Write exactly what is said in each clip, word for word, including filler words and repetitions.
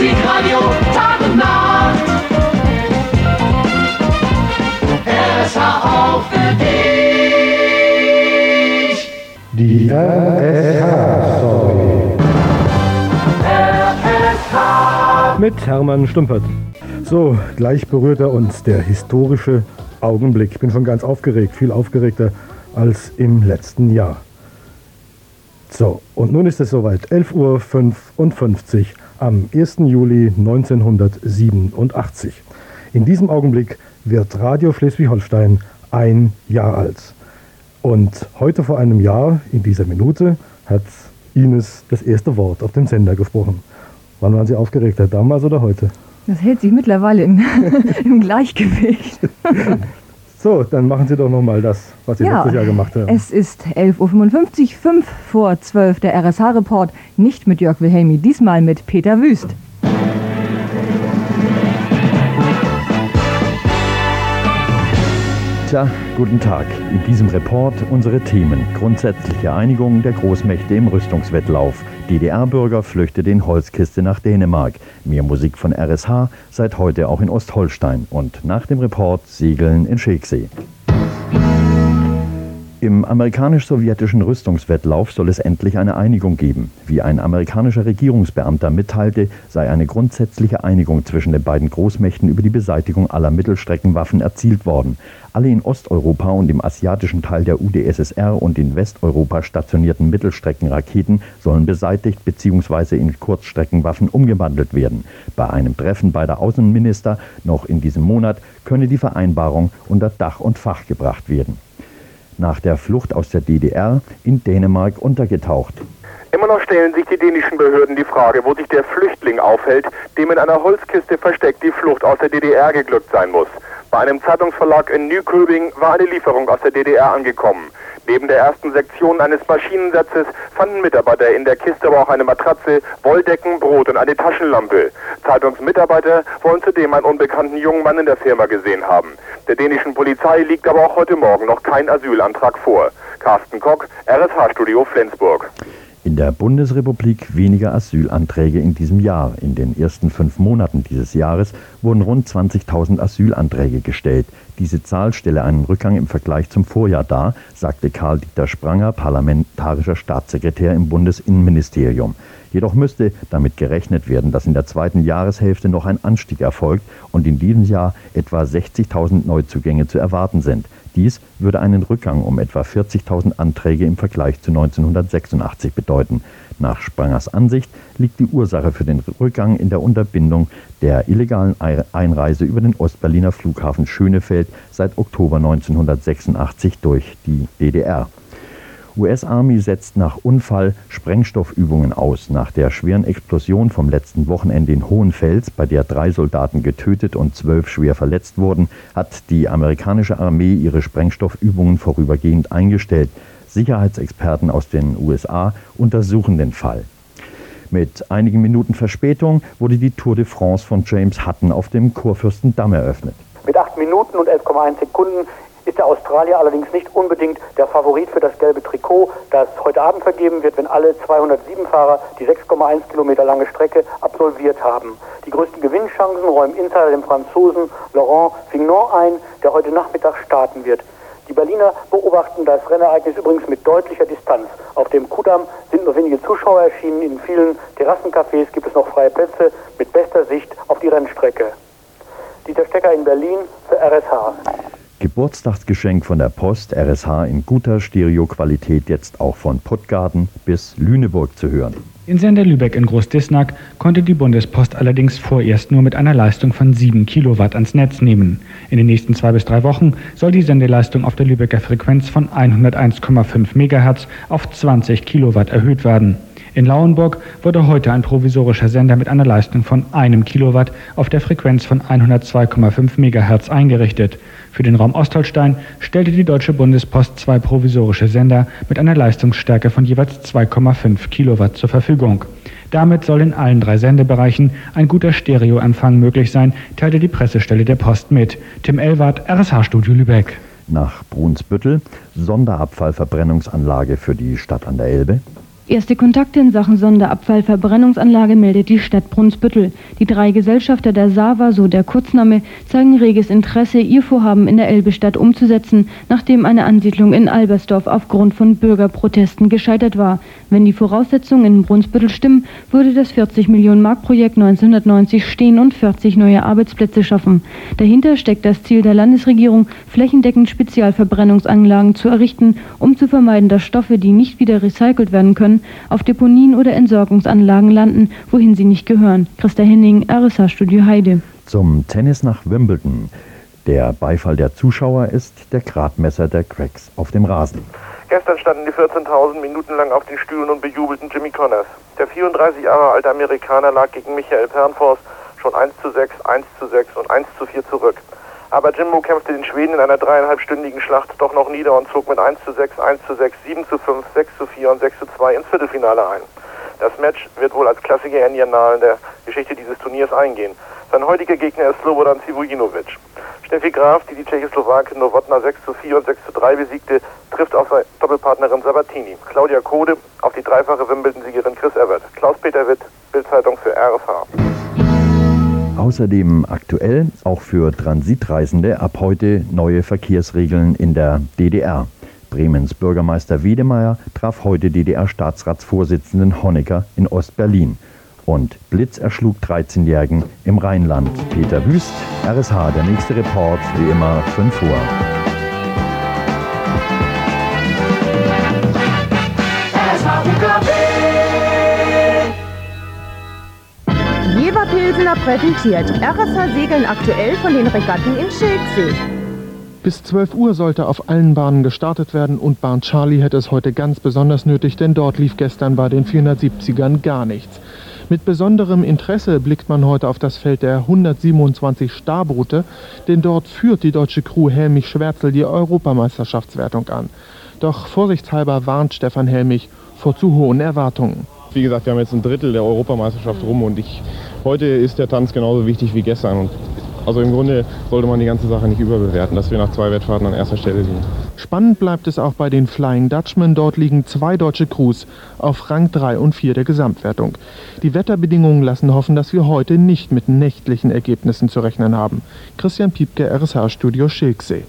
Musikradio Tag und Nacht. R S H auch für dich. Die R S H-Story. R S H. Mit Hermann Stumpert. So, gleich berührt er uns, der historische Augenblick. Ich bin schon ganz aufgeregt, viel aufgeregter als im letzten Jahr. So, und nun ist es soweit, elf Uhr fünfundfünfzig am ersten Juli neunzehnhundertsiebenundachtzig. In diesem Augenblick wird Radio Schleswig-Holstein ein Jahr alt. Und heute vor einem Jahr, in dieser Minute, hat Ines das erste Wort auf dem Sender gesprochen. Wann waren Sie aufgeregter, damals oder heute? Das hält sich mittlerweile im, im Gleichgewicht. So, dann machen Sie doch nochmal das, was Sie ja, letztes Jahr gemacht haben. Es ist elf Uhr fünfundfünfzig, fünf vor zwölf, der R S H-Report, nicht mit Jörg Wilhelmi, diesmal mit Peter Wüst. Tja, guten Tag. In diesem Report unsere Themen. Grundsätzliche Einigung der Großmächte im Rüstungswettlauf. D D R-Bürger flüchtet in Holzkiste nach Dänemark. Mehr Musik von R S H, seit heute auch in Ostholstein. Und nach dem Report Segeln in Schegsee. Im amerikanisch-sowjetischen Rüstungswettlauf soll es endlich eine Einigung geben. Wie ein amerikanischer Regierungsbeamter mitteilte, sei eine grundsätzliche Einigung zwischen den beiden Großmächten über die Beseitigung aller Mittelstreckenwaffen erzielt worden. Alle in Osteuropa und im asiatischen Teil der U d S S R und in Westeuropa stationierten Mittelstreckenraketen sollen beseitigt bzw. in Kurzstreckenwaffen umgewandelt werden. Bei einem Treffen beider Außenminister noch in diesem Monat könne die Vereinbarung unter Dach und Fach gebracht werden. Nach der Flucht aus der D D R in Dänemark untergetaucht. Immer noch stellen sich die dänischen Behörden die Frage, wo sich der Flüchtling aufhält, dem in einer Holzkiste versteckt die Flucht aus der D D R geglückt sein muss. Bei einem Zeitungsverlag in Nyköping war eine Lieferung aus der D D R angekommen. Neben der ersten Sektion eines Maschinensatzes fanden Mitarbeiter in der Kiste aber auch eine Matratze, Wolldecken, Brot und eine Taschenlampe. Zeitungsmitarbeiter wollen zudem einen unbekannten jungen Mann in der Firma gesehen haben. Der dänischen Polizei liegt aber auch heute Morgen noch kein Asylantrag vor. Carsten Kock, R S H-Studio Flensburg. In der Bundesrepublik weniger Asylanträge in diesem Jahr. In den ersten fünf Monaten dieses Jahres wurden rund zwanzigtausend Asylanträge gestellt. Diese Zahl stelle einen Rückgang im Vergleich zum Vorjahr dar, sagte Karl-Dieter Spranger, parlamentarischer Staatssekretär im Bundesinnenministerium. Jedoch müsste damit gerechnet werden, dass in der zweiten Jahreshälfte noch ein Anstieg erfolgt und in diesem Jahr etwa sechzigtausend Neuzugänge zu erwarten sind. Dies würde einen Rückgang um etwa vierzigtausend Anträge im Vergleich zu neunzehnhundertsechsundachtzig bedeuten. Nach Sprangers Ansicht liegt die Ursache für den Rückgang in der Unterbindung der illegalen Einreise über den Ostberliner Flughafen Schönefeld seit Oktober neunzehnhundertsechsundachtzig durch die D D R. U S-Army setzt nach Unfall Sprengstoffübungen aus. Nach der schweren Explosion vom letzten Wochenende in Hohenfels, bei der drei Soldaten getötet und zwölf schwer verletzt wurden, hat die amerikanische Armee ihre Sprengstoffübungen vorübergehend eingestellt. Sicherheitsexperten aus den U S A untersuchen den Fall. Mit einigen Minuten Verspätung wurde die Tour de France von James Hutton auf dem Kurfürstendamm eröffnet. Mit acht Minuten und elf Komma eins Sekunden ist der Australier allerdings nicht unbedingt der Favorit für das gelbe Trikot, das heute Abend vergeben wird, wenn alle zweihundertsieben Fahrer die sechs Komma eins Kilometer lange Strecke absolviert haben. Die größten Gewinnchancen räumen Insider dem Franzosen Laurent Fignon ein, der heute Nachmittag starten wird. Die Berliner beobachten das Rennereignis übrigens mit deutlicher Distanz. Auf dem Kudamm sind nur wenige Zuschauer erschienen. In vielen Terrassencafés gibt es noch freie Plätze mit bester Sicht auf die Rennstrecke. Dieter Stecker in Berlin für R S H. Geburtstagsgeschenk von der Post, R S H in guter Stereoqualität, jetzt auch von Puttgarden bis Lüneburg zu hören. In Sender Lübeck in Großdisnack konnte die Bundespost allerdings vorerst nur mit einer Leistung von sieben Kilowatt ans Netz nehmen. In den nächsten zwei bis drei Wochen soll die Sendeleistung auf der Lübecker Frequenz von hunderteins Komma fünf Megahertz auf zwanzig Kilowatt erhöht werden. In Lauenburg wurde heute ein provisorischer Sender mit einer Leistung von einem Kilowatt auf der Frequenz von hundertzwei Komma fünf Megahertz eingerichtet. Für den Raum Ostholstein stellte die Deutsche Bundespost zwei provisorische Sender mit einer Leistungsstärke von jeweils zwei Komma fünf Kilowatt zur Verfügung. Damit soll in allen drei Sendebereichen ein guter Stereoempfang möglich sein, teilte die Pressestelle der Post mit. Tim Elwart, R S H-Studio Lübeck. Nach Brunsbüttel, Sonderabfallverbrennungsanlage für die Stadt an der Elbe. Erste Kontakte in Sachen Sonderabfallverbrennungsanlage meldet die Stadt Brunsbüttel. Die drei Gesellschafter der SAWA, so der Kurzname, zeigen reges Interesse, ihr Vorhaben in der Elbestadt umzusetzen, nachdem eine Ansiedlung in Albersdorf aufgrund von Bürgerprotesten gescheitert war. Wenn die Voraussetzungen in Brunsbüttel stimmen, würde das vierzig Millionen Mark Projekt neunzehnhundertneunzig stehen und vierzig neue Arbeitsplätze schaffen. Dahinter steckt das Ziel der Landesregierung, flächendeckend Spezialverbrennungsanlagen zu errichten, um zu vermeiden, dass Stoffe, die nicht wieder recycelt werden können, auf Deponien oder Entsorgungsanlagen landen, wohin sie nicht gehören. Christa Henning, R S H-Studio Heide. Zum Tennis nach Wimbledon. Der Beifall der Zuschauer ist der Gradmesser der Cracks auf dem Rasen. Gestern standen die vierzehntausend Minuten lang auf den Stühlen und bejubelten Jimmy Connors. Der vierunddreißig Jahre alte Amerikaner lag gegen Michael Pernfors schon eins zu sechs, eins zu sechs und eins zu vier zurück. Aber Jimbo kämpfte den Schweden in einer dreieinhalbstündigen Schlacht doch noch nieder und zog mit eins zu sechs, eins zu sechs, sieben zu fünf, sechs zu vier und sechs zu zwei ins Viertelfinale ein. Das Match wird wohl als Klassiker in die Annalen der Geschichte dieses Turniers eingehen. Sein heutiger Gegner ist Slobodan Cvojinovic. Steffi Graf, die die Tschechoslowakin Novotná sechs zu vier und sechs zu drei besiegte, trifft auf seine Doppelpartnerin Sabatini. Claudia Kode auf die dreifache Wimbledon-Siegerin Chris Evert. Klaus-Peter Witt, Bild-Zeitung für R S H. Außerdem aktuell auch für Transitreisende ab heute neue Verkehrsregeln in der D D R. Bremens Bürgermeister Wiedemeyer traf heute D D R-Staatsratsvorsitzenden Honecker in Ost-Berlin. Und Blitz erschlug dreizehnjährigen im Rheinland. Peter Wüst, R S H, der nächste Report, wie immer fünf Uhr. Jever Pilsener präsentiert R S H Segeln aktuell von den Regatten in Schilksee. Bis zwölf Uhr sollte auf allen Bahnen gestartet werden und Bahn Charlie hätte es heute ganz besonders nötig, denn dort lief gestern bei den vierhundertsiebzigern gar nichts. Mit besonderem Interesse blickt man heute auf das Feld der hundertsiebenundzwanzig Starboote, denn dort führt die deutsche Crew Helmich-Schwärzel die Europameisterschaftswertung an. Doch vorsichtshalber warnt Stefan Helmich vor zu hohen Erwartungen. Wie gesagt, wir haben jetzt ein Drittel der Europameisterschaft rum und ich, heute ist der Tanz genauso wichtig wie gestern. Und also im Grunde sollte man die ganze Sache nicht überbewerten, dass wir nach zwei Wettfahrten an erster Stelle liegen. Spannend bleibt es auch bei den Flying Dutchmen. Dort liegen zwei deutsche Crews auf Rang drei und vier der Gesamtwertung. Die Wetterbedingungen lassen hoffen, dass wir heute nicht mit nächtlichen Ergebnissen zu rechnen haben. Christian Piepke, R S H-Studio Schilksee.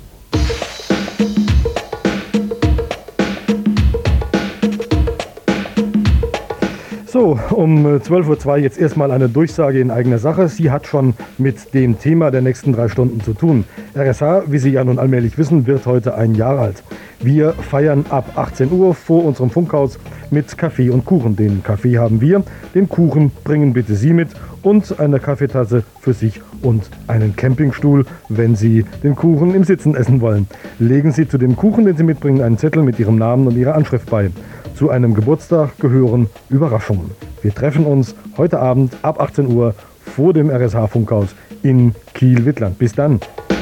So, um zwölf Uhr zwei jetzt erstmal eine Durchsage in eigener Sache. Sie hat schon mit dem Thema der nächsten drei Stunden zu tun. R S H, wie Sie ja nun allmählich wissen, wird heute ein Jahr alt. Wir feiern ab achtzehn Uhr vor unserem Funkhaus mit Kaffee und Kuchen. Den Kaffee haben wir, den Kuchen bringen bitte Sie mit und eine Kaffeetasse für sich und einen Campingstuhl, wenn Sie den Kuchen im Sitzen essen wollen. Legen Sie zu dem Kuchen, den Sie mitbringen, einen Zettel mit Ihrem Namen und Ihrer Anschrift bei. Zu einem Geburtstag gehören Überraschungen. Wir treffen uns heute Abend ab achtzehn Uhr vor dem R S H-Funkhaus in Kiel-Wittland. Bis dann.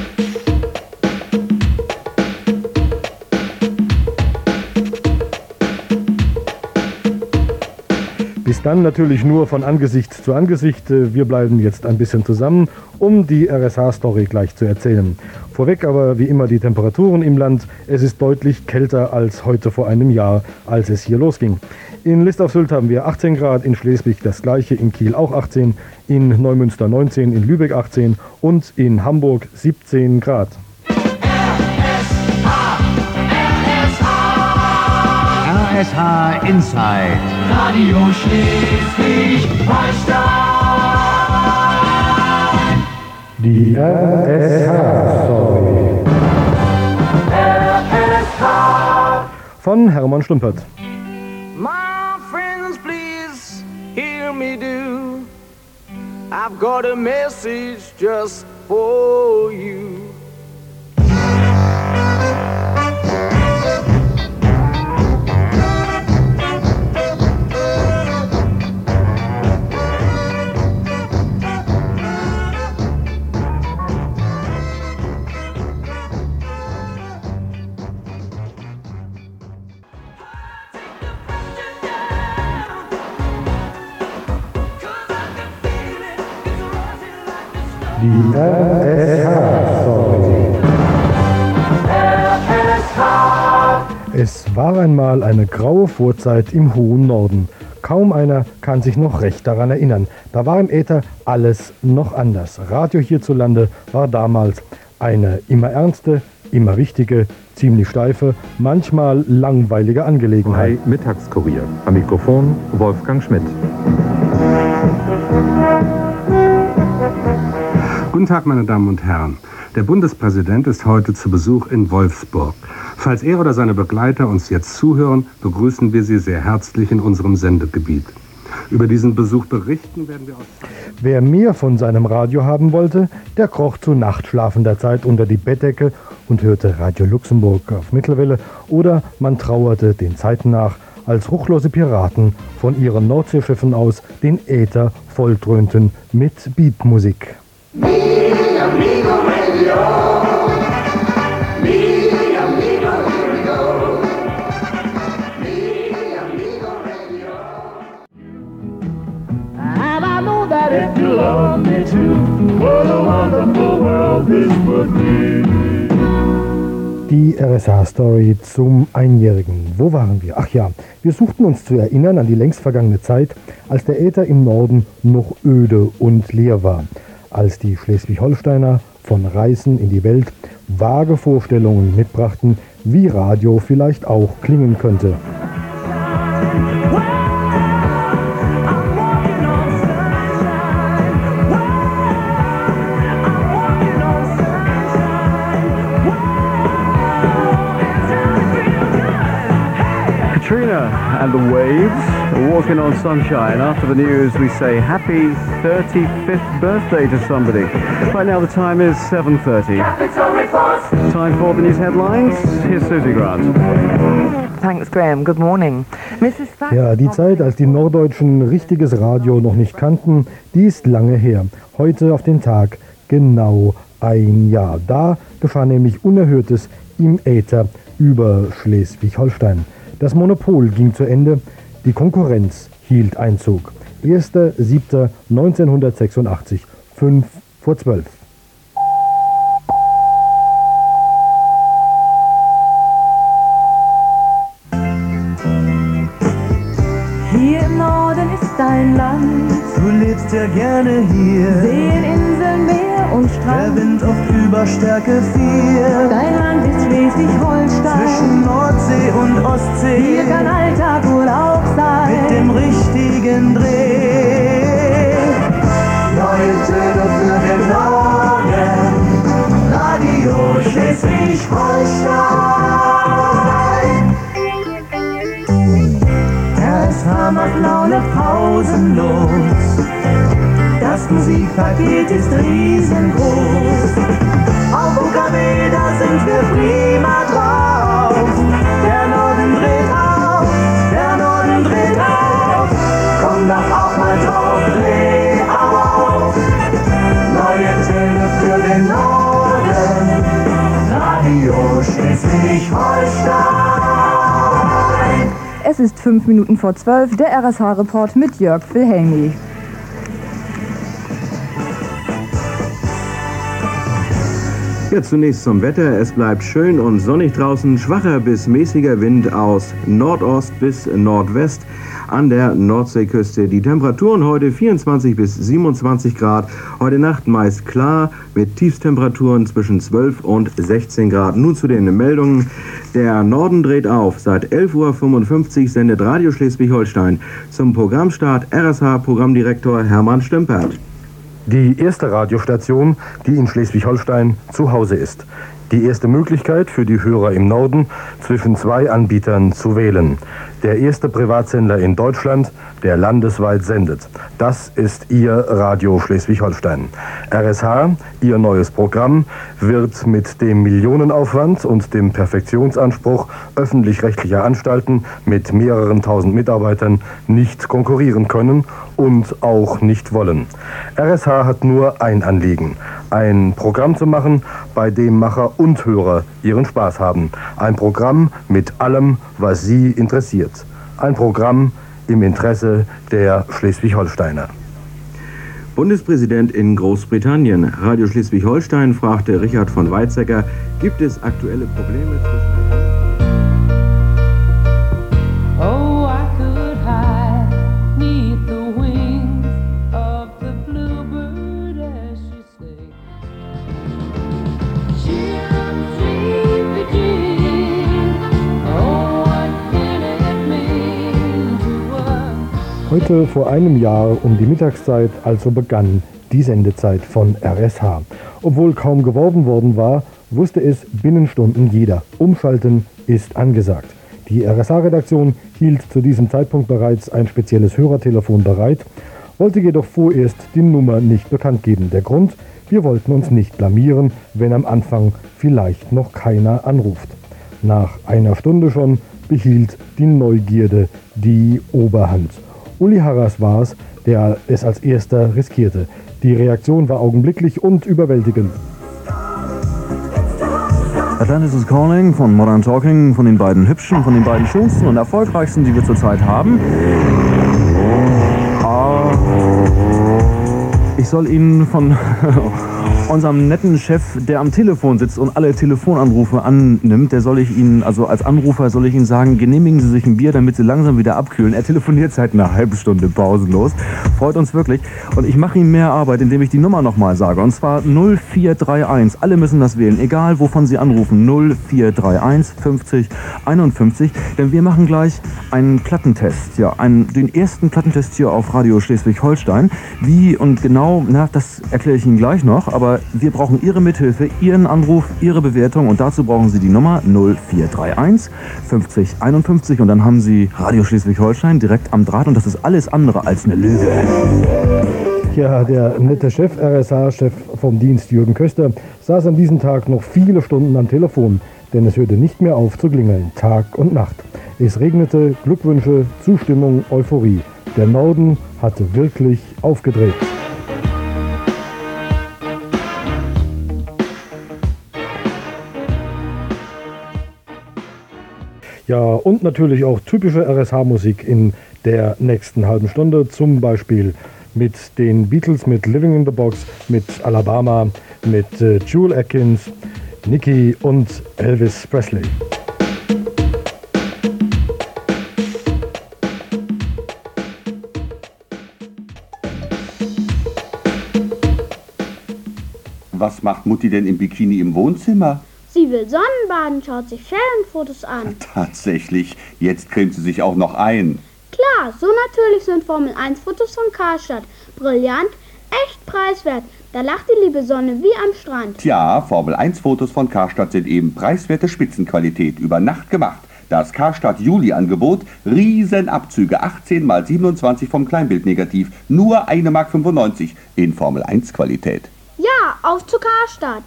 Bis dann natürlich nur von Angesicht zu Angesicht. Wir bleiben jetzt ein bisschen zusammen, um die R S H-Story gleich zu erzählen. Vorweg aber wie immer die Temperaturen im Land. Es ist deutlich kälter als heute vor einem Jahr, als es hier losging. In List auf Sylt haben wir achtzehn Grad, in Schleswig das gleiche, in Kiel auch achtzehn, in Neumünster neunzehn, in Lübeck achtzehn und in Hamburg siebzehn Grad. R S H Inside. Radio Schleswig-Holstein. Die R S H-Story. R S H. Von Hermann Stumpert. My friends, please hear me do. I've got a message just for you. Die R S H-Story. R S H. Es war einmal eine graue Vorzeit im hohen Norden. Kaum einer kann sich noch recht daran erinnern. Da war im Äther alles noch anders. Radio hierzulande war damals eine immer ernste, immer wichtige, ziemlich steife, manchmal langweilige Angelegenheit. Bei Mittagskurier. Am Mikrofon Wolfgang Schmidt. Guten Tag, meine Damen und Herren. Der Bundespräsident ist heute zu Besuch in Wolfsburg. Falls er oder seine Begleiter uns jetzt zuhören, begrüßen wir Sie sehr herzlich in unserem Sendegebiet. Über diesen Besuch berichten werden wir aus... Wer mehr von seinem Radio haben wollte, der kroch zu nachtschlafender Zeit unter die Bettdecke und hörte Radio Luxemburg auf Mittelwelle, oder man trauerte den Zeiten nach, als ruchlose Piraten von ihren Nordseeschiffen aus den Äther volltrönten mit Beatmusik. Mi amigo Radio, mi amigo Radio, mi amigo Radio. And I know that if you love me too, what a wonderful world this would be. Die R S H-Story zum Einjährigen. Wo waren wir? Ach ja, wir suchten uns zu erinnern an die längst vergangene Zeit, als der Äther im Norden noch öde und leer war. Als die Schleswig-Holsteiner von Reisen in die Welt vage Vorstellungen mitbrachten, wie Radio vielleicht auch klingen könnte. Katrina and the waves, walking on sunshine. After the news, we say happy thirty-fifth birthday to somebody. Right now the time is seven thirty. Time for the news headlines. Here's Susie Grant. Thanks, Graham. Good morning. Missus Ja, die Zeit, als die Norddeutschen richtiges Radio noch nicht kannten, die ist lange her. Heute auf den Tag genau ein Jahr. Da geschah nämlich Unerhörtes im Äther über Schleswig-Holstein. Das Monopol ging zu Ende, die Konkurrenz hielt Einzug. erster siebter neunzehnhundertsechsundachtzig, fünf vor zwölf. Hier im Norden ist dein Land. Du lebst ja gerne hier. Seen, Inseln, Meer und Strand. Der Wind oft über Stärke vier. Dein Land ist Schleswig-Holstein. Zwischen Nordsee und Ostsee. Hier kann Alltag wohl auch sein. Mit dem richtigen Dreh. Neue Töne für den Norden. Radio Schleswig-Holstein. R S H macht Laune pausenlos. Das Musikpaket ist riesengroß. Auf U K W, da sind wir prima drauf. Der Norden dreht auf, der Norden dreht auf. Komm doch auch mal drauf, dreh auf. Neue Töne für den Norden. Radio Schleswig-Holstein. Es ist fünf Minuten vor zwölf, der R S H-Report mit Jörg Wilhelmi. Ja, zunächst zum Wetter. Es bleibt schön und sonnig draußen. Schwacher bis mäßiger Wind aus Nordost bis Nordwest an der Nordseeküste. Die Temperaturen heute vierundzwanzig bis siebenundzwanzig Grad. Heute Nacht meist klar mit Tiefstemperaturen zwischen zwölf und sechzehn Grad. Nun zu den Meldungen. Der Norden dreht auf. Seit elf Uhr fünfundfünfzig sendet Radio Schleswig-Holstein. Zum Programmstart R S H-Programmdirektor Hermann Stümpert. Die erste Radiostation, die in Schleswig-Holstein zu Hause ist. Die erste Möglichkeit für die Hörer im Norden, zwischen zwei Anbietern zu wählen. Der erste Privatsender in Deutschland, der landesweit sendet. Das ist Ihr Radio Schleswig-Holstein. R S H, Ihr neues Programm, wird mit dem Millionenaufwand und dem Perfektionsanspruch öffentlich-rechtlicher Anstalten mit mehreren tausend Mitarbeitern nicht konkurrieren können und auch nicht wollen. R S H hat nur ein Anliegen: ein Programm zu machen, bei dem Macher und Hörer ihren Spaß haben. Ein Programm mit allem, was Sie interessiert. Ein Programm im Interesse der Schleswig-Holsteiner. Bundespräsident in Großbritannien. Radio Schleswig-Holstein fragte Richard von Weizsäcker, gibt es aktuelle Probleme zwischen... Heute vor einem Jahr um die Mittagszeit also begann die Sendezeit von R S H. Obwohl kaum geworben worden war, wusste es binnen Stunden jeder. Umschalten ist angesagt. Die R S H-Redaktion hielt zu diesem Zeitpunkt bereits ein spezielles Hörertelefon bereit, wollte jedoch vorerst die Nummer nicht bekannt geben. Der Grund: wir wollten uns nicht blamieren, wenn am Anfang vielleicht noch keiner anruft. Nach einer Stunde schon behielt die Neugierde die Oberhand. Uli Harras war es, der es als erster riskierte. Die Reaktion war augenblicklich und überwältigend. Atlantis is Calling von Modern Talking, von den beiden hübschen, von den beiden schönsten und erfolgreichsten, die wir zurzeit haben. Ich soll Ihnen von unserem netten Chef, der am Telefon sitzt und alle Telefonanrufe annimmt, der soll ich Ihnen, also als Anrufer soll ich Ihnen sagen, genehmigen Sie sich ein Bier, damit Sie langsam wieder abkühlen. Er telefoniert seit einer halben Stunde pausenlos. Freut uns wirklich. Und ich mache ihm mehr Arbeit, indem ich die Nummer nochmal sage. Und zwar null vier drei eins. Alle müssen das wählen, egal wovon Sie anrufen. null vier drei eins fünfzig einundfünfzig. Denn wir machen gleich einen Plattentest. Ja, einen, den ersten Plattentest hier auf Radio Schleswig-Holstein. Wie und genau, na, das erkläre ich Ihnen gleich noch. Aber wir brauchen Ihre Mithilfe, Ihren Anruf, Ihre Bewertung und dazu brauchen Sie die Nummer null vier drei eins fünfzig einundfünfzig und dann haben Sie Radio Schleswig-Holstein direkt am Draht und das ist alles andere als eine Lüge. Ja, der nette Chef, R S H-Chef vom Dienst Jürgen Köster, saß an diesem Tag noch viele Stunden am Telefon, denn es hörte nicht mehr auf zu klingeln, Tag und Nacht. Es regnete Glückwünsche, Zustimmung, Euphorie. Der Norden hatte wirklich aufgedreht. Ja, und natürlich auch typische R S H-Musik in der nächsten halben Stunde, zum Beispiel mit den Beatles, mit Living in the Box, mit Alabama, mit äh, Jewel Atkins, Nicky und Elvis Presley. Was macht Mutti denn im Bikini im Wohnzimmer? Sie will Sonnenbaden, schaut sich Ferienfotos an. Tatsächlich, jetzt cremt sie sich auch noch ein. Klar, so natürlich sind Formel eins Fotos von Karstadt. Brillant, echt preiswert. Da lacht die liebe Sonne wie am Strand. Tja, Formel eins Fotos von Karstadt sind eben preiswerte Spitzenqualität, über Nacht gemacht. Das Karstadt Juli-Angebot, Riesenabzüge, achtzehn mal siebenundzwanzig vom Kleinbildnegativ, nur eine Mark fünfundneunzig in Formel eins Qualität. Ja, auf zu Karstadt.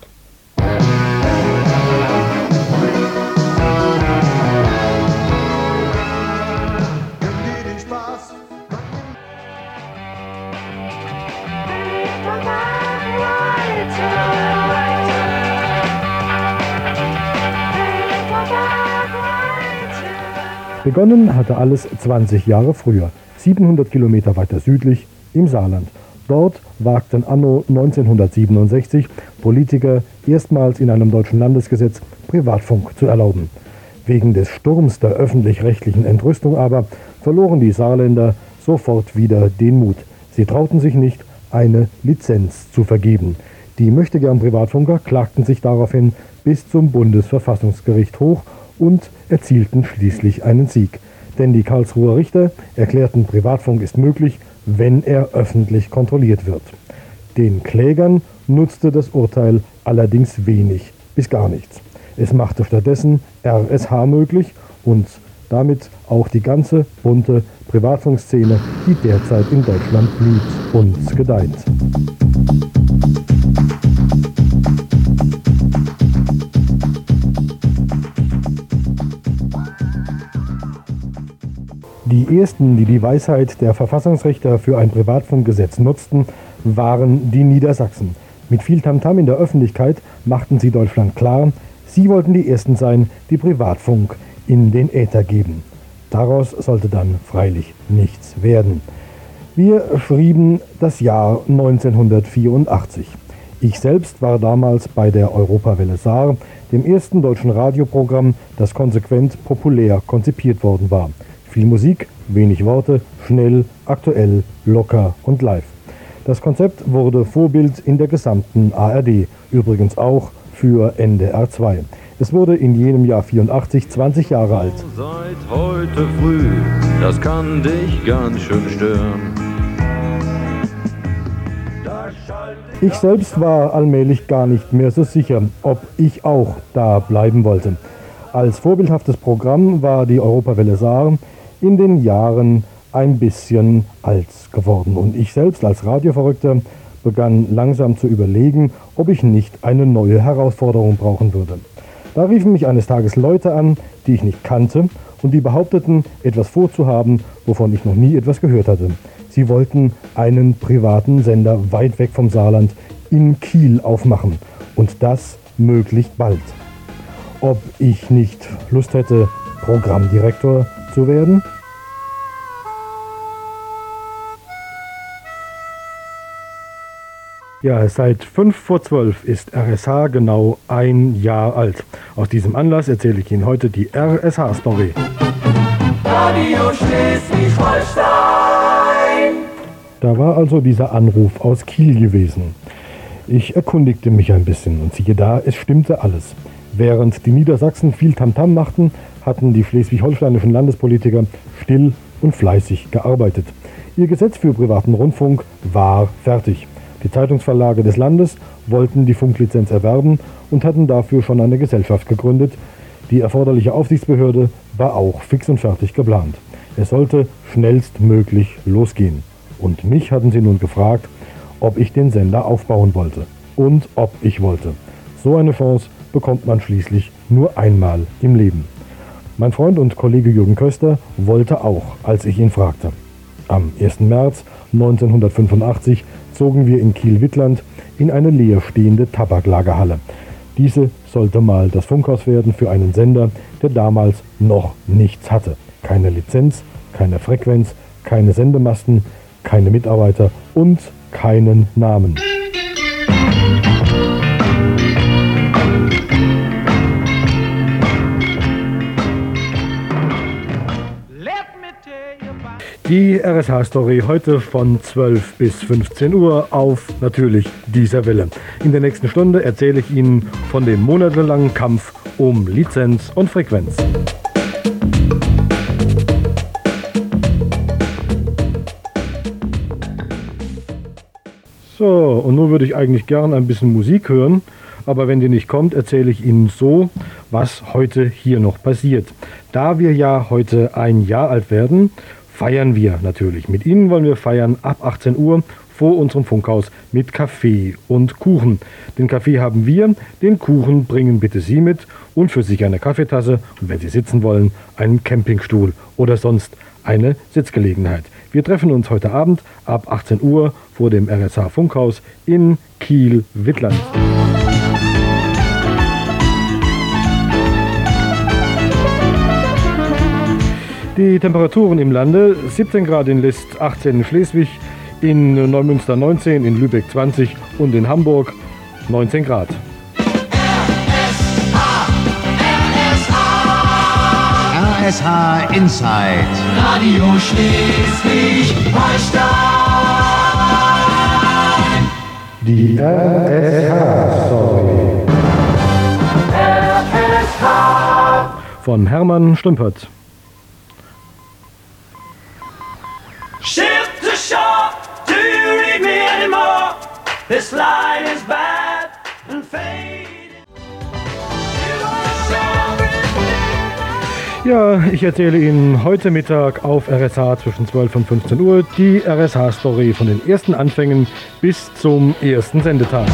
Begonnen hatte alles zwanzig Jahre früher, siebenhundert Kilometer weiter südlich im Saarland. Dort wagten anno neunzehnhundertsiebenundsechzig Politiker erstmals in einem deutschen Landesgesetz Privatfunk zu erlauben. Wegen des Sturms der öffentlich-rechtlichen Entrüstung aber verloren die Saarländer sofort wieder den Mut. Sie trauten sich nicht, eine Lizenz zu vergeben. Die Möchtegern-Privatfunker klagten sich daraufhin bis zum Bundesverfassungsgericht hoch und erzielten schließlich einen Sieg. Denn die Karlsruher Richter erklärten, Privatfunk ist möglich, wenn er öffentlich kontrolliert wird. Den Klägern nutzte das Urteil allerdings wenig bis gar nichts. Es machte stattdessen R S H möglich und damit auch die ganze bunte Privatfunkszene, die derzeit in Deutschland blüht und gedeiht. Die ersten, die die Weisheit der Verfassungsrichter für ein Privatfunkgesetz nutzten, waren die Niedersachsen. Mit viel Tamtam in der Öffentlichkeit machten sie Deutschland klar, sie wollten die Ersten sein, die Privatfunk in den Äther geben. Daraus sollte dann freilich nichts werden. Wir schrieben das Jahr neunzehnhundertvierundachtzig. Ich selbst war damals bei der Europawelle Saar, dem ersten deutschen Radioprogramm, das konsequent populär konzipiert worden war. Viel Musik, wenig Worte, schnell, aktuell, locker und live. Das Konzept wurde Vorbild in der gesamten A R D, übrigens auch für N D R zwei. Es wurde in jenem Jahr vierundachtzig zwanzig Jahre alt. Seit heute früh, das kann dich ganz schön stören. Ich selbst war allmählich gar nicht mehr so sicher, ob ich auch da bleiben wollte. Als vorbildhaftes Programm war die Europawelle Saar in den Jahren ein bisschen alt geworden. Und ich selbst als Radioverrückter begann langsam zu überlegen, ob ich nicht eine neue Herausforderung brauchen würde. Da riefen mich eines Tages Leute an, die ich nicht kannte und die behaupteten, etwas vorzuhaben, wovon ich noch nie etwas gehört hatte. Sie wollten einen privaten Sender weit weg vom Saarland in Kiel aufmachen und das möglichst bald. Ob ich nicht Lust hätte, Programmdirektor zu werden? Ja, seit fünf vor zwölf ist R S H genau ein Jahr alt. Aus diesem Anlass erzähle ich Ihnen heute die R S H-Story. Radio Schleswig-Holstein. Da war also dieser Anruf aus Kiel gewesen. Ich erkundigte mich ein bisschen und siehe da, es stimmte alles. Während die Niedersachsen viel Tamtam machten, hatten die schleswig-holsteinischen Landespolitiker still und fleißig gearbeitet. Ihr Gesetz für privaten Rundfunk war fertig. Die Zeitungsverlage des Landes wollten die Funklizenz erwerben und hatten dafür schon eine Gesellschaft gegründet. Die erforderliche Aufsichtsbehörde war auch fix und fertig geplant. Es sollte schnellstmöglich losgehen. Und mich hatten sie nun gefragt, ob ich den Sender aufbauen wollte. Und ob ich wollte. So eine Chance bekommt man schließlich nur einmal im Leben. Mein Freund und Kollege Jürgen Köster wollte auch, als ich ihn fragte. Am ersten März neunzehnhundertfünfundachtzig zogen wir in Kiel-Wittland in eine leerstehende Tabaklagerhalle. Diese sollte mal das Funkhaus werden für einen Sender, der damals noch nichts hatte. Keine Lizenz, keine Frequenz, keine Sendemasten, keine Mitarbeiter und keinen Namen. Die R S H-Story heute von zwölf bis fünfzehn Uhr auf natürlich dieser Welle. In der nächsten Stunde erzähle ich Ihnen von dem monatelangen Kampf um Lizenz und Frequenz. So, und nun würde ich eigentlich gern ein bisschen Musik hören, aber wenn die nicht kommt, erzähle ich Ihnen so, was heute hier noch passiert. Da wir ja heute ein Jahr alt werden, feiern wir natürlich. Mit Ihnen wollen wir feiern ab achtzehn Uhr vor unserem Funkhaus mit Kaffee und Kuchen. Den Kaffee haben wir, den Kuchen bringen bitte Sie mit und für sich eine Kaffeetasse und wenn Sie sitzen wollen, einen Campingstuhl oder sonst eine Sitzgelegenheit. Wir treffen uns heute Abend ab achtzehn Uhr vor dem R S H Funkhaus in Kiel-Wittland. Die Temperaturen im Lande: siebzehn Grad in List, achtzehn in Schleswig, in Neumünster neunzehn, in Lübeck zwanzig und in Hamburg neunzehn Grad. R S H Inside. Radio Schleswig-Holstein. Die R S H-Story. R S H. Von Hermann Stümpert. Ship to shore, do you read me anymore? This line is bad and fading. Ja, ich erzähle Ihnen heute Mittag auf R S H zwischen zwölf und fünfzehn Uhr die R S H-Story von den ersten Anfängen bis zum ersten Sendetag.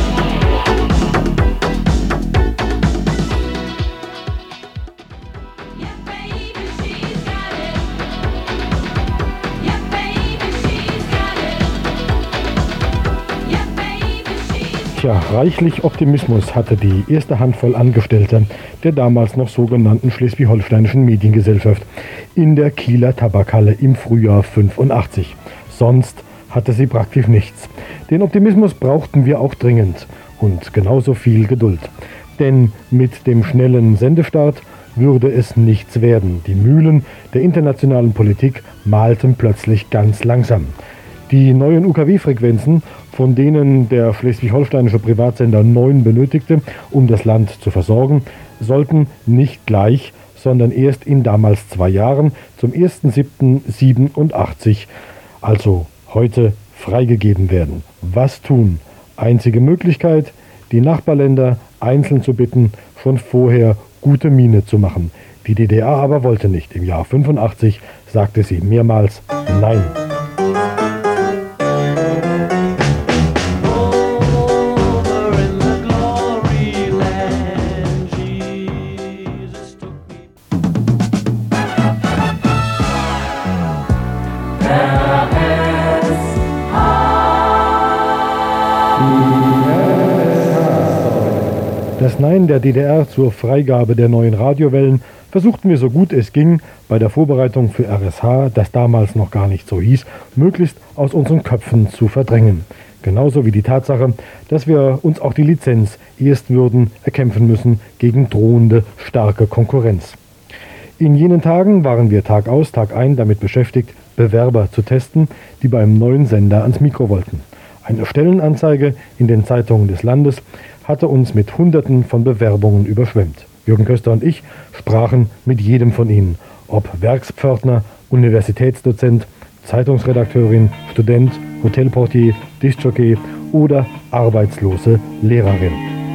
Tja, reichlich Optimismus hatte die erste Handvoll Angestellter der damals noch sogenannten Schleswig-Holsteinischen Mediengesellschaft in der Kieler Tabakhalle im Frühjahr fünfundachtzig. Sonst hatte sie praktisch nichts. Den Optimismus brauchten wir auch dringend und genauso viel Geduld. Denn mit dem schnellen Sendestart würde es nichts werden. Die Mühlen der internationalen Politik mahlten plötzlich ganz langsam. Die neuen U K W-Frequenzen, von denen der schleswig-holsteinische Privatsender neun benötigte, um das Land zu versorgen, sollten nicht gleich, sondern erst in damals zwei Jahren zum ersten siebten siebenundachtzig, also heute, freigegeben werden. Was tun? Einzige Möglichkeit, die Nachbarländer einzeln zu bitten, schon vorher gute Miene zu machen. Die D D R aber wollte nicht. Im Jahr fünfundachtzig sagte sie mehrmals Nein. Das Nein der D D R zur Freigabe der neuen Radiowellen versuchten wir so gut es ging, bei der Vorbereitung für R S H, das damals noch gar nicht so hieß, möglichst aus unseren Köpfen zu verdrängen. Genauso wie die Tatsache, dass wir uns auch die Lizenz erst würden erkämpfen müssen gegen drohende starke Konkurrenz. In jenen Tagen waren wir Tag aus, Tag ein damit beschäftigt, Bewerber zu testen, die beim neuen Sender ans Mikro wollten. Eine Stellenanzeige in den Zeitungen des Landes hatte uns mit Hunderten von Bewerbungen überschwemmt. Jürgen Köster und ich sprachen mit jedem von ihnen, ob Werkspförtner, Universitätsdozent, Zeitungsredakteurin, Student, Hotelportier, Diskjockey oder arbeitslose Lehrerin.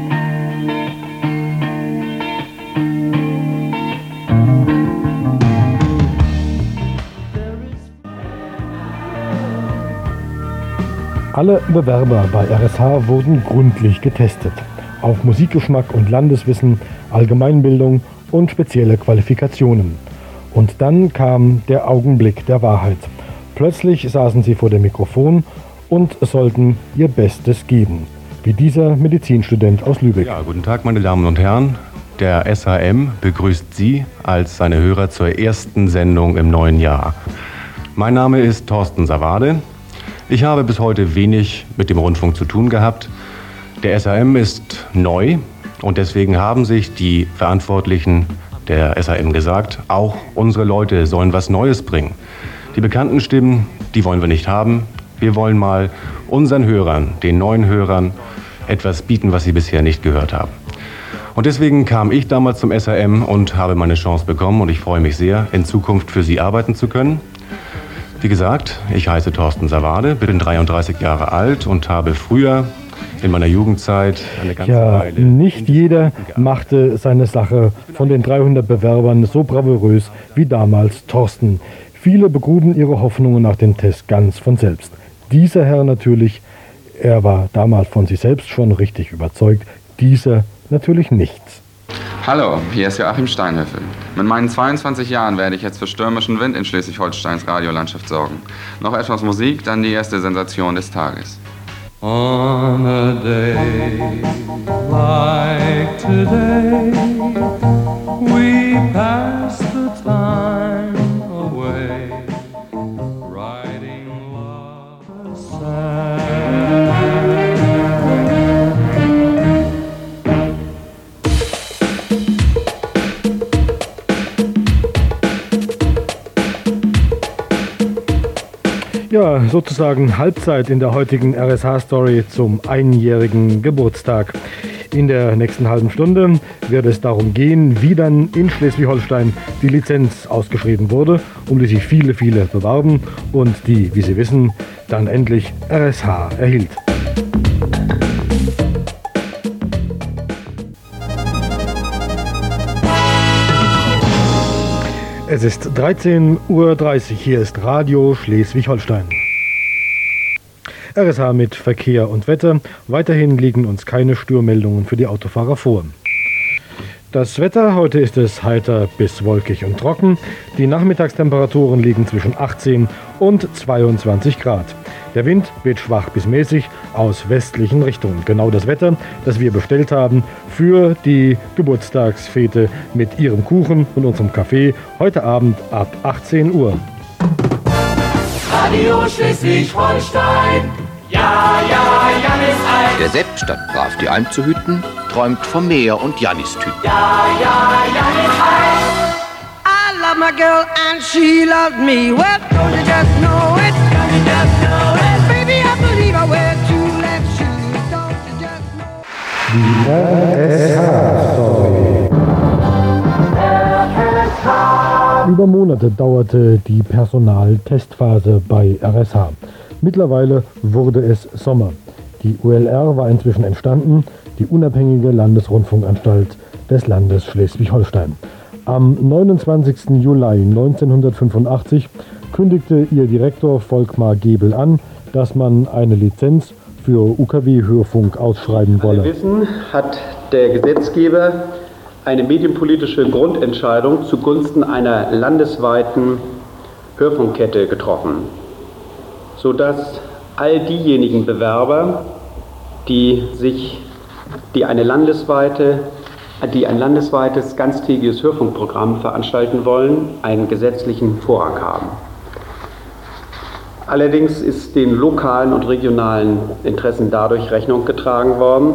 Alle Bewerber bei R S H wurden gründlich getestet. Auf Musikgeschmack und Landeswissen, Allgemeinbildung und spezielle Qualifikationen. Und dann kam der Augenblick der Wahrheit. Plötzlich saßen sie vor dem Mikrofon und sollten ihr Bestes geben. Wie dieser Medizinstudent aus Lübeck. Ja, guten Tag, meine Damen und Herren. Der S H M begrüßt Sie als seine Hörer zur ersten Sendung im neuen Jahr. Mein Name ist Thorsten Savade. Ich habe bis heute wenig mit dem Rundfunk zu tun gehabt. Der S H M ist neu und deswegen haben sich die Verantwortlichen der S H M gesagt, auch unsere Leute sollen was Neues bringen. Die bekannten Stimmen, die wollen wir nicht haben. Wir wollen mal unseren Hörern, den neuen Hörern, etwas bieten, was sie bisher nicht gehört haben. Und deswegen kam ich damals zum S H M und habe meine Chance bekommen und ich freue mich sehr, in Zukunft für Sie arbeiten zu können. Wie gesagt, ich heiße Thorsten Savade, bin dreiunddreißig Jahre alt und habe früher in meiner Jugendzeit eine ganze ja, Weile... Nicht jeder machte seine Sache von den dreihundert Bewerbern so bravourös wie damals Thorsten. Viele begruben ihre Hoffnungen nach dem Test ganz von selbst. Dieser Herr natürlich, er war damals von sich selbst schon richtig überzeugt, dieser natürlich nichts. Hallo, hier ist Joachim Steinhöfel. Mit meinen zweiundzwanzig Jahren werde ich jetzt für stürmischen Wind in Schleswig-Holsteins Radiolandschaft sorgen. Noch etwas Musik, dann die erste Sensation des Tages. On a day like today, we pass the time away, writing love sad. Ja, sozusagen Halbzeit in der heutigen R S H-Story zum einjährigen Geburtstag. In der nächsten halben Stunde wird es darum gehen, wie dann in Schleswig-Holstein die Lizenz ausgeschrieben wurde, um die sich viele, viele bewarben und die, wie Sie wissen, dann endlich R S H erhielt. Es ist dreizehn Uhr dreißig, hier ist Radio Schleswig-Holstein. R S H mit Verkehr und Wetter. Weiterhin liegen uns keine Störmeldungen für die Autofahrer vor. Das Wetter, heute ist es heiter bis wolkig und trocken. Die Nachmittagstemperaturen liegen zwischen achtzehn und zweiundzwanzig Grad. Der Wind weht schwach bis mäßig aus westlichen Richtungen. Genau das Wetter, das wir bestellt haben für die Geburtstagsfete mit Ihrem Kuchen und unserem Kaffee heute Abend ab achtzehn Uhr. Radio Schleswig-Holstein, ja, ja, Jannis Eid. Der Sepp, statt brav die Alm zu hüten, träumt vom Meer und Jannistüten. Ja, ja, Jannis Eid. I love my girl and she loves me. Well, don't you just know it? Don't you just know it? Die R S H-Story. Über Monate dauerte die Personaltestphase bei R S H. Mittlerweile wurde es Sommer. Die U L R war inzwischen entstanden, die unabhängige Landesrundfunkanstalt des Landes Schleswig-Holstein. Am neunundzwanzigsten Juli neunzehnhundertfünfundachtzig kündigte ihr Direktor Volkmar Gebel an, dass man eine Lizenz für U K W-Hörfunk ausschreiben wolle. Wie wir wissen, hat der Gesetzgeber eine medienpolitische Grundentscheidung zugunsten einer landesweiten Hörfunkkette getroffen, sodass all diejenigen Bewerber, die sich, die eine landesweite, die ein landesweites ganztägiges Hörfunkprogramm veranstalten wollen, einen gesetzlichen Vorrang haben. Allerdings ist den lokalen und regionalen Interessen dadurch Rechnung getragen worden,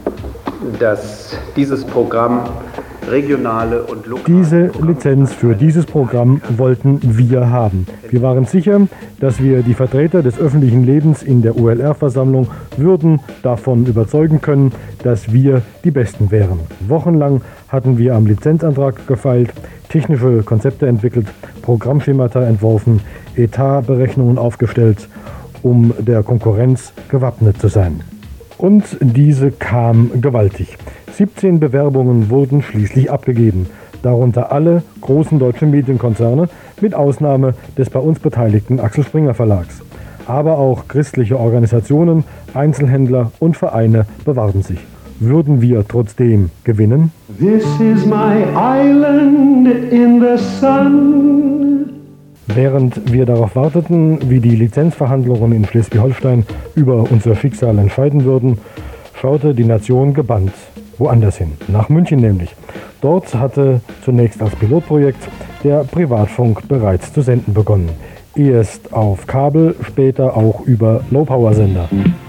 dass dieses Programm regionale und lokale... Diese Lizenz für dieses Programm wollten wir haben. Wir waren sicher, dass wir die Vertreter des öffentlichen Lebens in der U L R-Versammlung würden davon überzeugen können, dass wir die Besten wären. Wochenlang hatten wir am Lizenzantrag gefeilt, technische Konzepte entwickelt, Programmschemata entworfen, Etatberechnungen aufgestellt, um der Konkurrenz gewappnet zu sein. Und diese kam gewaltig. siebzehn Bewerbungen wurden schließlich abgegeben, darunter alle großen deutschen Medienkonzerne, mit Ausnahme des bei uns beteiligten Axel Springer Verlags. Aber auch christliche Organisationen, Einzelhändler und Vereine bewarben sich. Würden wir trotzdem gewinnen? This is my island in the sun. Während wir darauf warteten, wie die Lizenzverhandlungen in Schleswig-Holstein über unser Schicksal entscheiden würden, schaute die Nation gebannt woanders hin, nach München nämlich. Dort hatte zunächst als Pilotprojekt der Privatfunk bereits zu senden begonnen. Erst auf Kabel, später auch über Low-Power-Sender.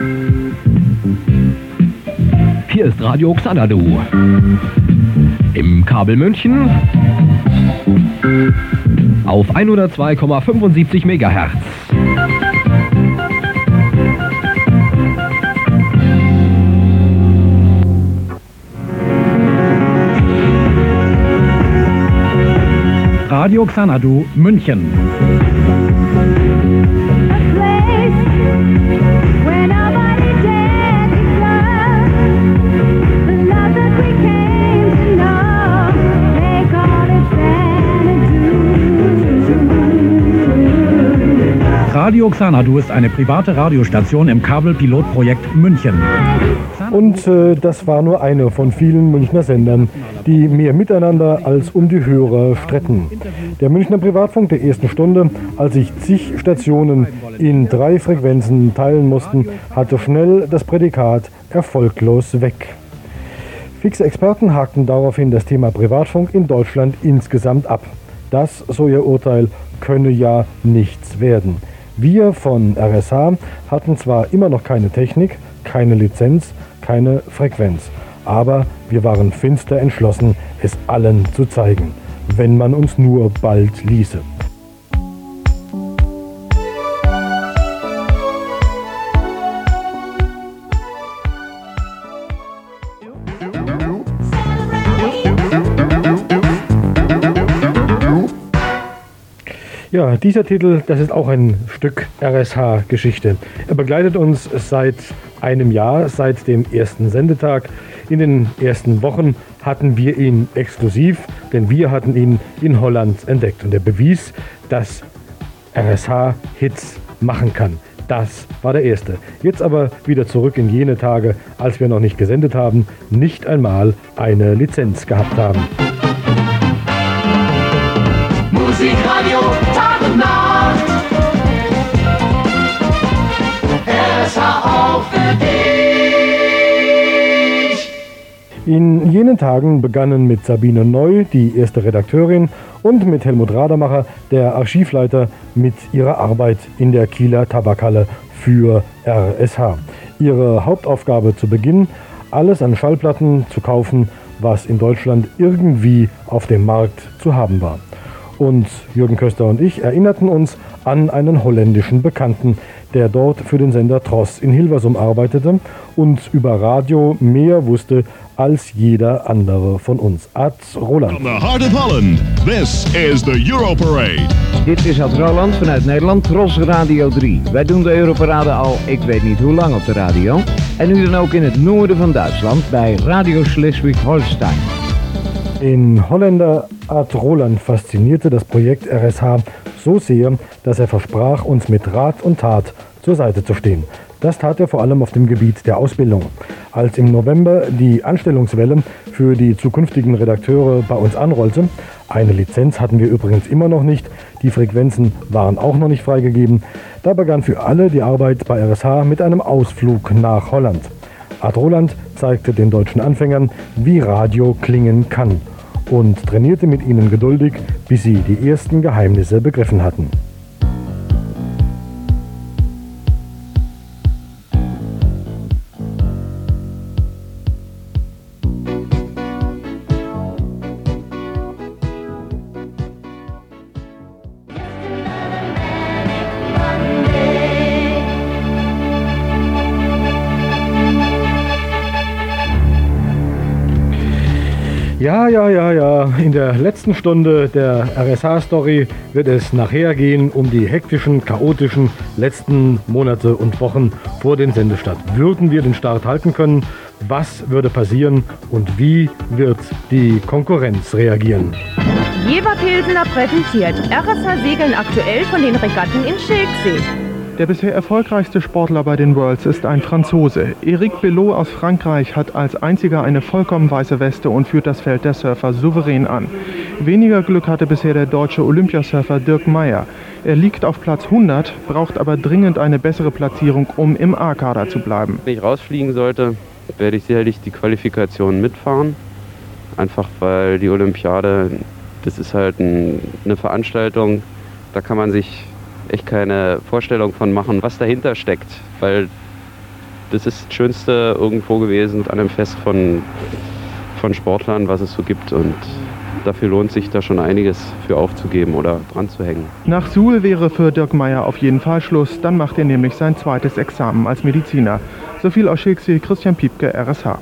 Hier ist Radio Xanadu. Im Kabel München auf hundertzwei Komma fünfundsiebzig Megahertz. Radio Xanadu München. Radio Xanadu ist eine private Radiostation im Kabelpilotprojekt München. Und äh, das war nur eine von vielen Münchner Sendern, die mehr miteinander als um die Hörer stritten. Der Münchner Privatfunk der ersten Stunde, als sich zig Stationen in drei Frequenzen teilen mussten, hatte schnell das Prädikat erfolglos weg. Fixe Experten hakten daraufhin das Thema Privatfunk in Deutschland insgesamt ab. Das, so ihr Urteil, könne ja nichts werden. Wir von R S H hatten zwar immer noch keine Technik, keine Lizenz, keine Frequenz, aber wir waren finster entschlossen, es allen zu zeigen, wenn man uns nur bald ließe. Ja, dieser Titel, das ist auch ein Stück R S H-Geschichte. Er begleitet uns seit einem Jahr, seit dem ersten Sendetag. In den ersten Wochen hatten wir ihn exklusiv, denn wir hatten ihn in Holland entdeckt. Und er bewies, dass R S H Hits machen kann. Das war der erste. Jetzt aber wieder zurück in jene Tage, als wir noch nicht gesendet haben, nicht einmal eine Lizenz gehabt haben. Musikradio Tag und Nacht. R S H auch für dich. In jenen Tagen begannen mit Sabine Neu, die erste Redakteurin, und mit Helmut Radermacher, der Archivleiter, mit ihrer Arbeit in der Kieler Tabakhalle für R S H. Ihre Hauptaufgabe zu Beginn, alles an Schallplatten zu kaufen, was in Deutschland irgendwie auf dem Markt zu haben war. Und Jürgen Köster und ich erinnerten uns an einen holländischen Bekannten, der dort für den Sender Tros in Hilversum arbeitete und über Radio mehr wusste als jeder andere von ons. Ad Roland. From the heart of Holland, this is the Europarade. Dit is Ad Roland vanuit Nederland, Tros Radio drie. Wij doen de Europarade al, ik weet niet hoe lang op de radio. En nu dan ook in het noorden van Duitsland bij Radio Schleswig-Holstein. Den Holländer Ad Roland faszinierte das Projekt R S H so sehr, dass er versprach, uns mit Rat und Tat zur Seite zu stehen. Das tat er vor allem auf dem Gebiet der Ausbildung. Als im November die Anstellungswelle für die zukünftigen Redakteure bei uns anrollte, eine Lizenz hatten wir übrigens immer noch nicht, die Frequenzen waren auch noch nicht freigegeben, da begann für alle die Arbeit bei R S H mit einem Ausflug nach Holland. Ad Roland zeigte den deutschen Anfängern, wie Radio klingen kann und trainierte mit ihnen geduldig, bis sie die ersten Geheimnisse begriffen hatten. Ja, ja, ja, ja. In der letzten Stunde der R S H-Story wird es nachher gehen um die hektischen, chaotischen letzten Monate und Wochen vor dem Sendestart. Würden wir den Start halten können? Was würde passieren? Und wie wird die Konkurrenz reagieren? Jever Pilsener präsentiert. R S H segeln aktuell von den Regatten in Schilksee. Der bisher erfolgreichste Sportler bei den Worlds ist ein Franzose. Eric Belot aus Frankreich hat als einziger eine vollkommen weiße Weste und führt das Feld der Surfer souverän an. Weniger Glück hatte bisher der deutsche Olympiasurfer Dirk Meyer. Er liegt auf Platz hundert, braucht aber dringend eine bessere Platzierung, um im A-Kader zu bleiben. Wenn ich rausfliegen sollte, werde ich sicherlich die Qualifikation mitfahren. Einfach weil die Olympiade, das ist halt ein, eine Veranstaltung, da kann man sich echt keine Vorstellung von machen, was dahinter steckt, weil das ist das Schönste irgendwo gewesen an einem Fest von, von Sportlern, was es so gibt, und dafür lohnt sich da schon einiges für aufzugeben oder dran zu hängen. Nach Suhl wäre für Dirk Meyer auf jeden Fall Schluss, dann macht er nämlich sein zweites Examen als Mediziner. So viel aus Schilksee, Christian Piepke, R S H.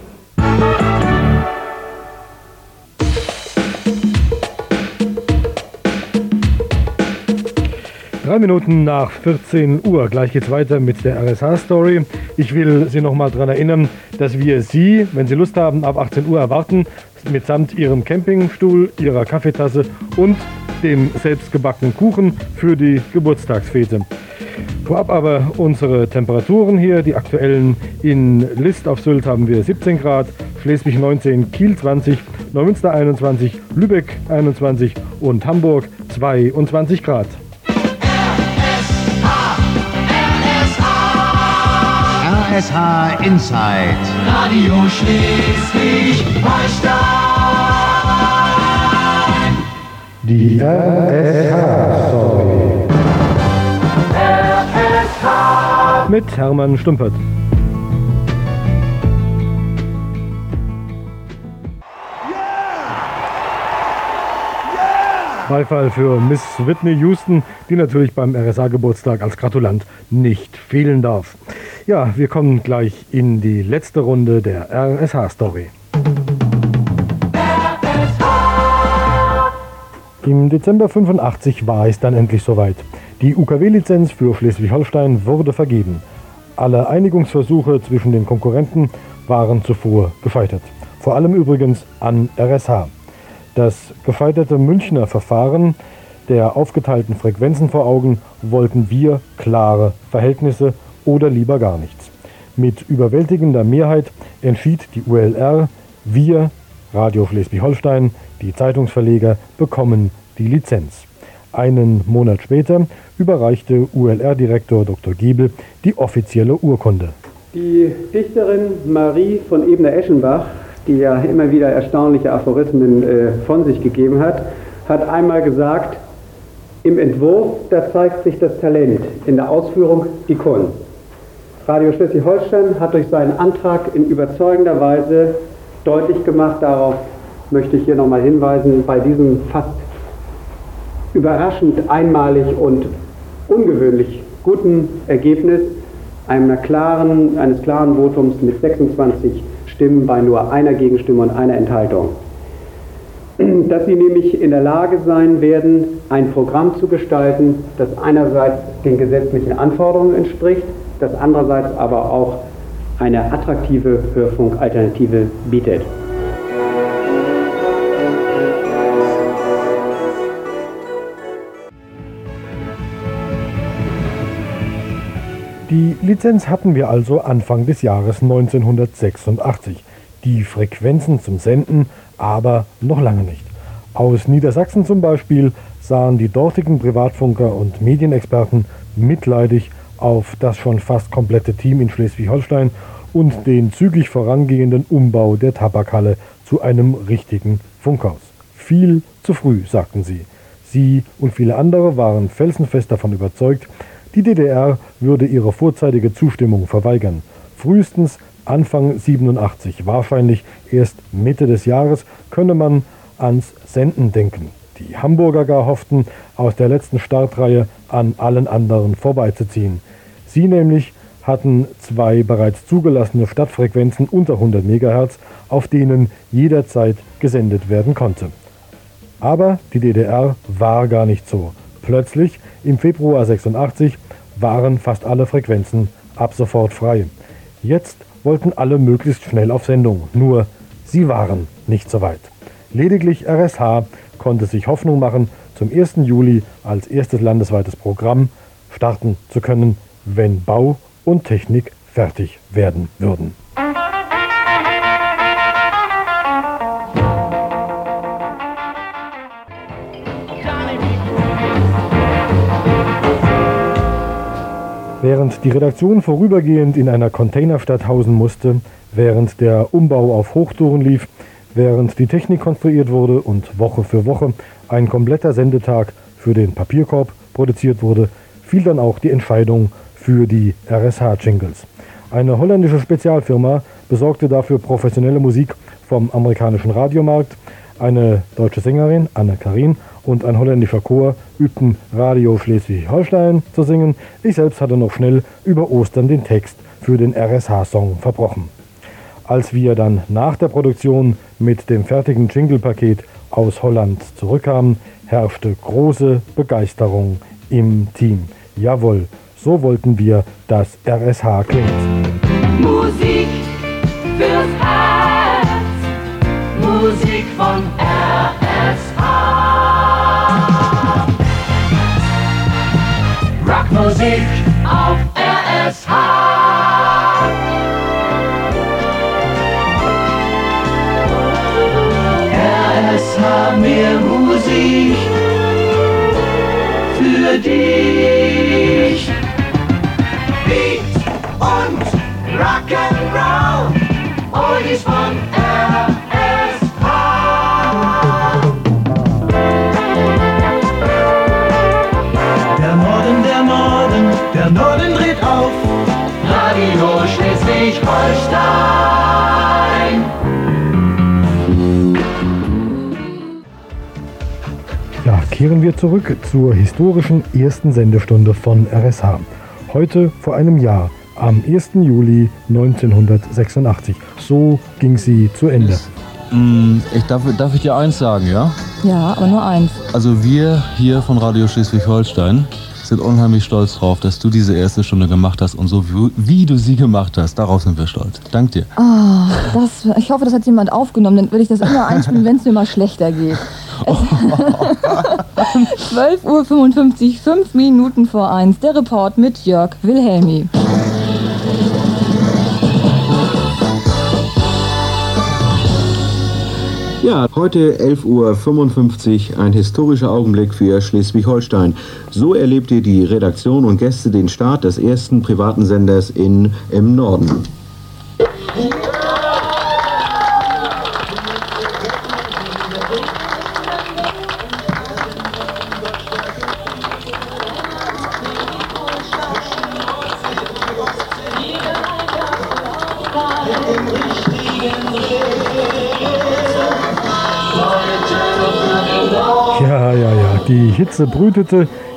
Drei Minuten nach vierzehn Uhr. Gleich geht's weiter mit der R S H-Story. Ich will Sie noch mal daran erinnern, dass wir Sie, wenn Sie Lust haben, ab achtzehn Uhr erwarten, mitsamt Ihrem Campingstuhl, Ihrer Kaffeetasse und dem selbstgebackenen Kuchen für die Geburtstagsfete. Vorab aber unsere Temperaturen hier, die aktuellen. In List auf Sylt haben wir siebzehn Grad, Schleswig neunzehn, Kiel zwanzig, Neumünster einundzwanzig, Lübeck einundzwanzig und Hamburg zweiundzwanzig Grad. R S H Inside. Radio Schleswig-Holstein. Die R S H-Story. R S H. Mit Hermann Stumpert. Beifall für Miss Whitney Houston, die natürlich beim R S H-Geburtstag als Gratulant nicht fehlen darf. Ja, wir kommen gleich in die letzte Runde der R S H-Story. Im Dezember fünfundachtzig war es dann endlich soweit. Die U K W-Lizenz für Schleswig-Holstein wurde vergeben. Alle Einigungsversuche zwischen den Konkurrenten waren zuvor gescheitert. Vor allem übrigens an R S H. Das gescheiterte Münchner Verfahren der aufgeteilten Frequenzen vor Augen wollten wir klare Verhältnisse oder lieber gar nichts. Mit überwältigender Mehrheit entschied die U L R, wir, Radio Schleswig-Holstein, die Zeitungsverleger, bekommen die Lizenz. Einen Monat später überreichte U L R-Direktor Doktor Giebel die offizielle Urkunde. Die Dichterin Marie von Ebner-Eschenbach, die ja immer wieder erstaunliche Aphorismen äh, von sich gegeben hat, hat einmal gesagt, im Entwurf, da zeigt sich das Talent, in der Ausführung die Kunst. Radio Schleswig-Holstein hat durch seinen Antrag in überzeugender Weise deutlich gemacht, darauf möchte ich hier nochmal hinweisen, bei diesem fast überraschend einmalig und ungewöhnlich guten Ergebnis einer klaren, eines klaren Votums mit sechsundzwanzig Stimmen bei nur einer Gegenstimme und einer Enthaltung. Dass sie nämlich in der Lage sein werden, ein Programm zu gestalten, das einerseits den gesetzlichen Anforderungen entspricht, das andererseits aber auch eine attraktive Hörfunkalternative bietet. Die Lizenz hatten wir also Anfang des Jahres neunzehnhundertsechsundachtzig. Die Frequenzen zum Senden aber noch lange nicht. Aus Niedersachsen zum Beispiel sahen die dortigen Privatfunker und Medienexperten mitleidig auf das schon fast komplette Team in Schleswig-Holstein und den zügig vorangehenden Umbau der Tabakhalle zu einem richtigen Funkhaus. Viel zu früh, sagten sie. Sie und viele andere waren felsenfest davon überzeugt, die D D R würde ihre vorzeitige Zustimmung verweigern. Frühestens Anfang siebenundachtzig, wahrscheinlich erst Mitte des Jahres, könne man ans Senden denken. Die Hamburger gar hofften, aus der letzten Startreihe an allen anderen vorbeizuziehen. Sie nämlich hatten zwei bereits zugelassene Stadtfrequenzen unter hundert Megahertz, auf denen jederzeit gesendet werden konnte. Aber die D D R war gar nicht so. Plötzlich, im Februar sechsundachtzig, waren fast alle Frequenzen ab sofort frei. Jetzt wollten alle möglichst schnell auf Sendung, nur sie waren nicht so weit. Lediglich R S H konnte sich Hoffnung machen, zum ersten Juli als erstes landesweites Programm starten zu können, wenn Bau und Technik fertig werden würden. Während die Redaktion vorübergehend in einer Containerstadt hausen musste, während der Umbau auf Hochtouren lief, während die Technik konstruiert wurde und Woche für Woche ein kompletter Sendetag für den Papierkorb produziert wurde, fiel dann auch die Entscheidung für die R S H-Jingles. Eine holländische Spezialfirma besorgte dafür professionelle Musik vom amerikanischen Radiomarkt. Eine deutsche Sängerin, Anne Karin, und ein holländischer Chor übten Radio Schleswig-Holstein zu singen. Ich selbst hatte noch schnell über Ostern den Text für den R S H-Song verbrochen. Als wir dann nach der Produktion mit dem fertigen Jingle-Paket aus Holland zurückkamen, herrschte große Begeisterung im Team. Jawohl, so wollten wir, dass R S H klingt. Musik fürs Herz, Musik von R S H. Rockmusik auf R S H. R S H, mehr Musik für dich. Beat und Rock'n'Roll, Oldies von R S H. Der Norden, der Norden, der Norden dreht auf. Radio Schleswig-Holstein. Ja, kehren wir zurück zur historischen ersten Sendestunde von R S H. Heute vor einem Jahr, am ersten Juli neunzehnhundertsechsundachtzig. So ging sie zu Ende. Ich darf, darf ich dir eins sagen, ja? Ja, aber nur eins. Also wir hier von Radio Schleswig-Holstein sind unheimlich stolz drauf, dass du diese erste Stunde gemacht hast und so wie, wie du sie gemacht hast. Darauf sind wir stolz. Dank dir. Oh, das, ich hoffe, das hat jemand aufgenommen. Dann würde ich das immer einspielen, wenn es mir mal schlechter geht. zwölf Uhr fünfundfünfzig, fünf Minuten vor eins. Der Report mit Jörg Wilhelmi. Ja, heute elf Uhr fünfundfünfzig, ein historischer Augenblick für Schleswig-Holstein. So erlebte die Redaktion und Gäste den Start des ersten privaten Senders in, im Norden. Ja, ja, ja, die Hitze brütete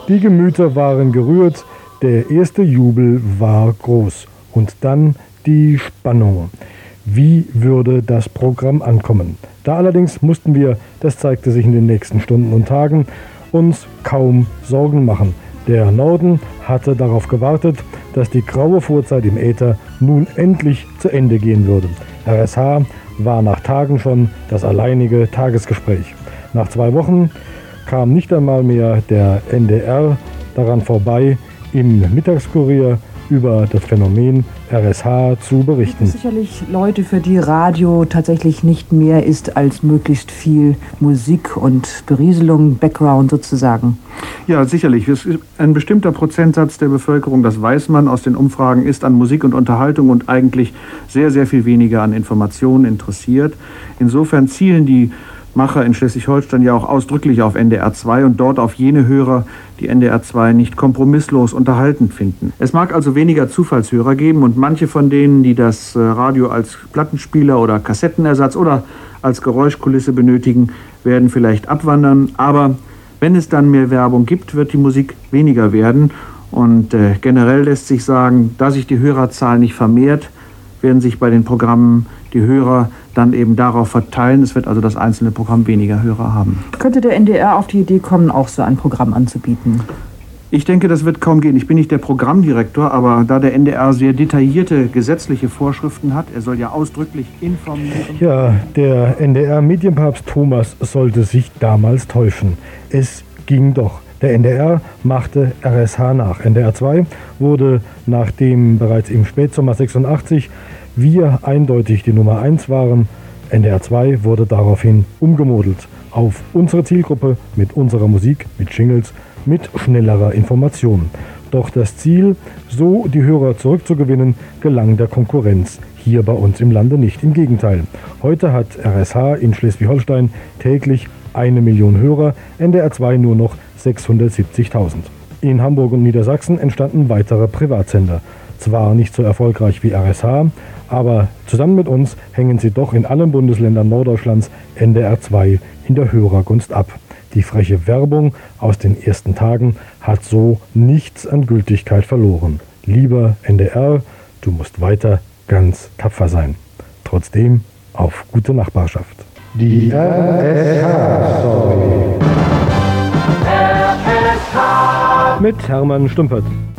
Die Gemüter waren gerührt, der erste Jubel war groß. Und dann die Spannung. Wie würde das Programm ankommen? Da allerdings mussten wir, das zeigte sich in den nächsten Stunden und Tagen, uns kaum Sorgen machen. Der Norden hatte darauf gewartet, dass die graue Vorzeit im Äther nun endlich zu Ende gehen würde. R S H war nach Tagen schon das alleinige Tagesgespräch. Nach zwei Wochen kam nicht einmal mehr der N D R daran vorbei, im Mittagskurier über das Phänomen R S H zu berichten. Es gibt sicherlich Leute, für die Radio tatsächlich nicht mehr ist als möglichst viel Musik und Berieselung, Background sozusagen. Ja, sicherlich. Ein bestimmter Prozentsatz der Bevölkerung, das weiß man aus den Umfragen, ist an Musik und Unterhaltung und eigentlich sehr, sehr viel weniger an Informationen interessiert. Insofern zielen die Macher in Schleswig-Holstein ja auch ausdrücklich auf N D R zwei und dort auf jene Hörer, die N D R zwei nicht kompromisslos unterhaltend finden. Es mag also weniger Zufallshörer geben und manche von denen, die das Radio als Plattenspieler oder Kassettenersatz oder als Geräuschkulisse benötigen, werden vielleicht abwandern. Aber wenn es dann mehr Werbung gibt, wird die Musik weniger werden. Und äh, generell lässt sich sagen, da sich die Hörerzahl nicht vermehrt, werden sich bei den Programmen die Hörer dann eben darauf verteilen. Es wird also das einzelne Programm weniger Hörer haben. Könnte der N D R auf die Idee kommen, auch so ein Programm anzubieten? Ich denke, das wird kaum gehen. Ich bin nicht der Programmdirektor, aber da der N D R sehr detaillierte gesetzliche Vorschriften hat, er soll ja ausdrücklich informieren. Ja, der N D R-Medienpapst Thomas sollte sich damals täuschen. Es ging doch. Der N D R machte R S H nach. N D R zwei wurde, nachdem bereits im Spätsommer sechsundachtzig wir eindeutig die Nummer eins waren, N D R zwei wurde daraufhin umgemodelt auf unsere Zielgruppe mit unserer Musik, mit Jingles, mit schnellerer Information. Doch das Ziel, so die Hörer zurückzugewinnen, gelang der Konkurrenz hier bei uns im Lande nicht. Im Gegenteil, heute hat R S H in Schleswig-Holstein täglich eine Million Hörer, N D R zwei nur noch sechshundertsiebzigtausend. In Hamburg und Niedersachsen entstanden weitere Privatsender. Zwar nicht so erfolgreich wie R S H, aber zusammen mit uns hängen sie doch in allen Bundesländern Norddeutschlands N D R zwei in der Hörergunst ab. Die freche Werbung aus den ersten Tagen hat so nichts an Gültigkeit verloren. Lieber N D R, du musst weiter ganz tapfer sein. Trotzdem auf gute Nachbarschaft. Die R S H-Story mit Hermann Stumpert.